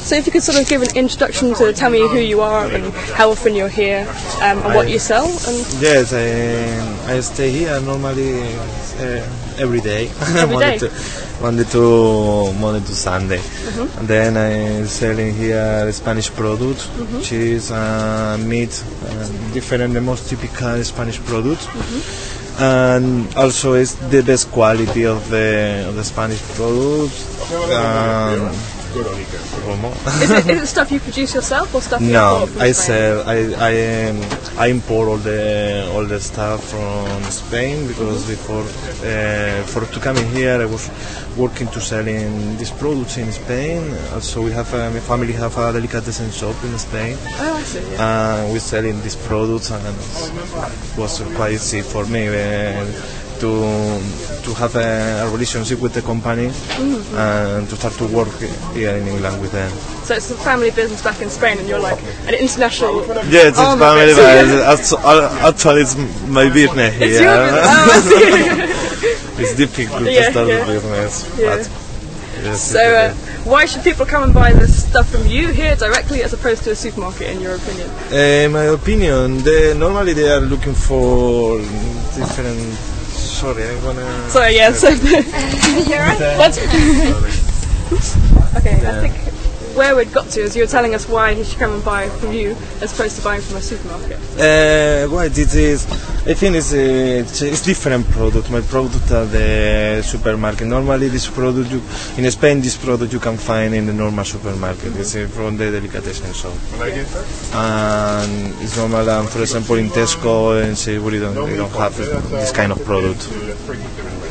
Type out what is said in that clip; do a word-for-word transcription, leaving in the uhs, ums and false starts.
So if you could sort of give an introduction to tell me who you are and how often you're here um, and what I, you sell. And yes, I, I stay here normally uh, every day, every Monday, day? To, Monday to Monday to Sunday, mm-hmm. and then I selling here Spanish product, mm-hmm. cheese, uh, meat, uh, different, the most typical Spanish product. Mm-hmm. And also it's the best quality of the of the Spanish product. Um, is, it, is it stuff you produce yourself or stuff you no, import from I Spain? sell. I I, um, I import all the all the stuff from Spain because mm-hmm. before uh, for to come in here I was working to selling these products in Spain. Also, we have uh, my family have a delicatessen shop in Spain. Oh, I see. Yeah. And uh, we're selling these products, and it was quite easy for me uh, to to have a, a relationship with the company mm-hmm. and to start to work here in England with them. So it's a family business back in Spain, and you're like an international. Yeah, it's arm a family business. but actually it's my business here. It's your business. Oh, I see. It's difficult yeah, to start yeah. a business. Yeah. But yes, so uh, why should people come and buy this stuff from you here directly as opposed to a supermarket, in your opinion? Uh, in my opinion, they, normally they are looking for different... Sorry, I'm gonna... Sorry, yeah, so... You're right. What? Okay, yeah. I think where we'd got to is you were telling us why he should come and buy from you as opposed to buying from a supermarket. Uh, well, it is... I think it's, a, it's, it's different product. My product at the supermarket. Normally, this product you, in Spain, this product you can find in the normal supermarket. Mm-hmm. It's uh, from the delicatessen shop. And it's normal. Um, for example, in Tesco and Sainsbury's, don't, they don't have this kind of product.